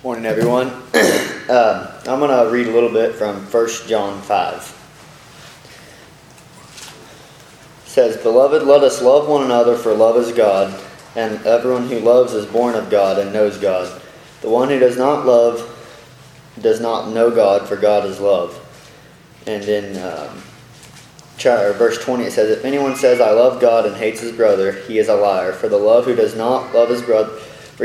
Morning, everyone. I'm going to read a little bit from 1 John 5. It says, "Beloved, let us love one another, for love is God, and everyone who loves is born of God and knows God. The one who does not love does not know God, for God is love." And in verse 20 it says, "If anyone says, 'I love God,' and hates his brother, he is a liar. For the one who does not love his brother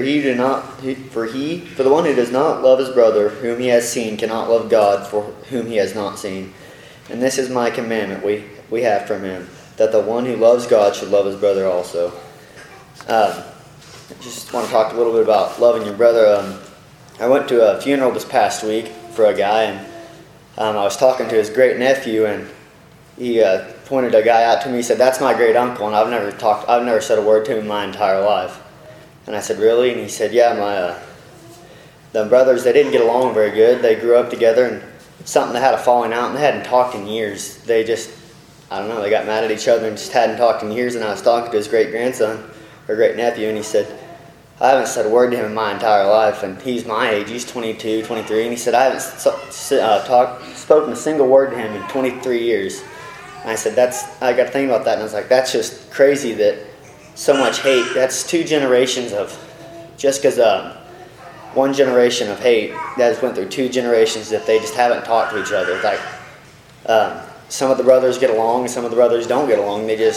whom he has seen cannot love God for whom he has not seen. And this is my commandment we have from him, that the one who loves God should love his brother also." I just want to talk a little bit about loving your brother. I went to a funeral this past week for a guy, and I was talking to his great nephew, and he pointed a guy out to me. He said, "That's my great uncle," and I've never said a word to him in my entire life. And I said, "Really?" And he said, "Yeah, the brothers, they didn't get along very good. They grew up together, and they had a falling out, and they hadn't talked in years. They just, I don't know, they got mad at each other and just hadn't talked in years." And I was talking to his great-grandson, or great-nephew, and he said, "I haven't said a word to him in my entire life." And he's my age. He's 22, 23. And he said, "I haven't spoken a single word to him in 23 years. And I said, I got to think about that. And I was like, that's just crazy that so much hate. That's 2 generations of, just because one generation of hate that has went through 2 generations that they just haven't talked to each other. Like, some of the brothers get along and some of the brothers don't get along. The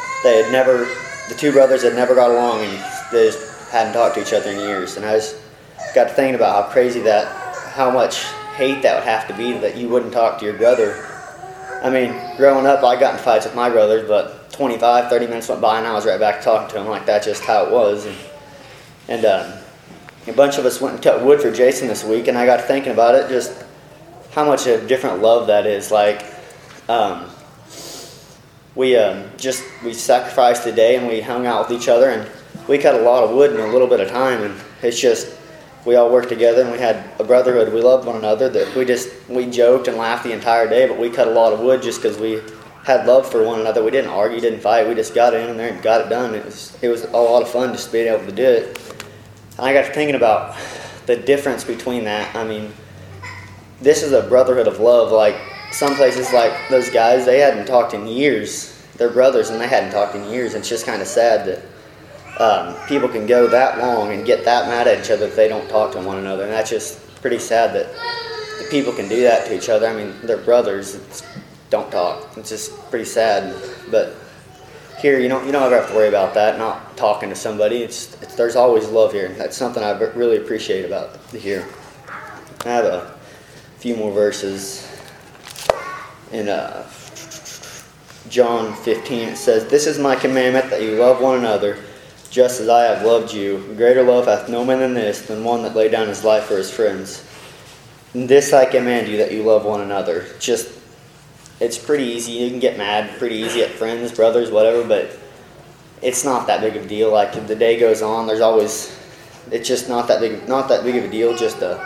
2 brothers had never got along, and they just hadn't talked to each other in years. And I just got to thinking about how crazy how much hate that would have to be, that you wouldn't talk to your brother. I mean, growing up, I got in fights with my brothers, but 25, 30 minutes went by and I was right back talking to him. Like, that's just how it was. And a bunch of us went and cut wood for Jason this week, and I got thinking about it, just how much a different love that is. Like, we sacrificed a day and we hung out with each other, and we cut a lot of wood in a little bit of time, and it's just, we all worked together and we had a brotherhood. We loved one another. That we joked and laughed the entire day, but we cut a lot of wood just because we had love for one another. We didn't argue, didn't fight. We just got in there and got it done. It was a lot of fun just being able to do it. And I got to thinking about the difference between that. I mean, this is a brotherhood of love. Like, some places, like those guys, they hadn't talked in years. They're brothers and they hadn't talked in years. And it's just kind of sad that people can go that long and get that mad at each other if they don't talk to one another. And that's just pretty sad that people can do that to each other. I mean, they're brothers. Don't talk. It's just pretty sad. But here, you don't ever have to worry about that, not talking to somebody. There's always love here. That's something I really appreciate about here. I have a few more verses. In John 15, it says, "This is my commandment, that you love one another, just as I have loved you. Greater love hath no man than this, than one that laid down his life for his friends. And this I command you, that you love one another." It's pretty easy. You can get mad pretty easy at friends, brothers, whatever, but it's not that big of a deal. Like, if the day goes on, it's just not that big of a deal just to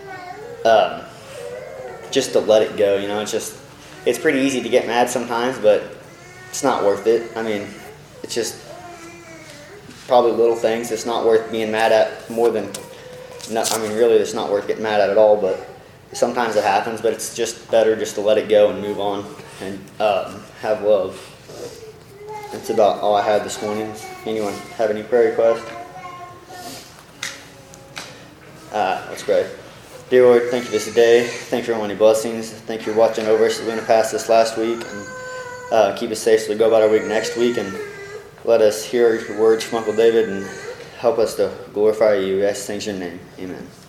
let it go. It's pretty easy to get mad sometimes, but it's not worth it. I mean, it's just probably little things. It's not worth being mad at more than, really, it's not worth getting mad at all, but sometimes it happens. But it's just better just to let it go and move on and have love. That's about all I had this morning. Anyone have any prayer requests? Let's pray. Dear Lord, thank you for this day. Thank you for all many blessings. Thank you for watching over us as we went past this last week. And keep us safe as we go about our week next week. And let us hear your words from Uncle David and help us to glorify you. We ask things in your name. Amen.